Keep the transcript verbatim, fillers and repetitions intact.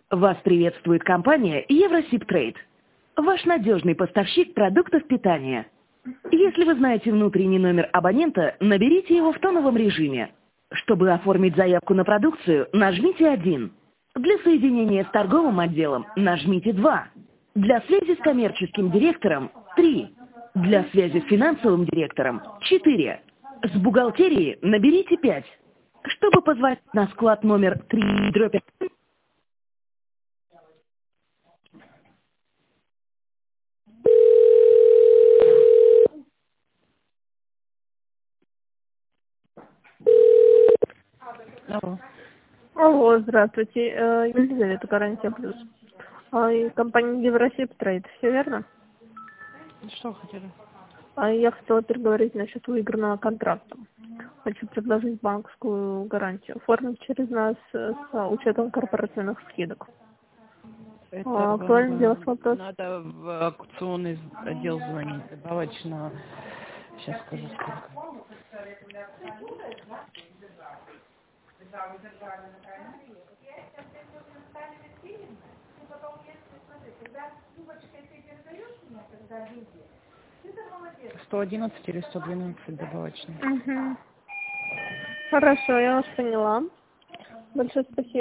Вас приветствует компания Евросибтрейд, ваш надежный поставщик продуктов питания. Если вы знаете внутренний номер абонента, наберите его в тоновом режиме. Чтобы оформить заявку на продукцию, нажмите один. Для соединения с торговым отделом нажмите два. Для связи с коммерческим директором три. Для связи с финансовым директором четыре. С бухгалтерией наберите пять. Чтобы позвонить на склад номер три дробь один, Алло. Алло, здравствуйте. Э, Елизавета, Гарантия Плюс. А, и компания Евросибтрейд, все верно? Что хотели? А я хотела переговорить насчет выигранного контракта. Хочу предложить банковскую гарантию. Оформить через нас э, с учетом корпоративных скидок. Это А, актуально для вас вам вопрос? надо в аукционный отдел звонить, добавочно. Сейчас скажу сколько. сто одиннадцать или сто двенадцать добавочно. Угу. Хорошо, я вас поняла. Большое спасибо.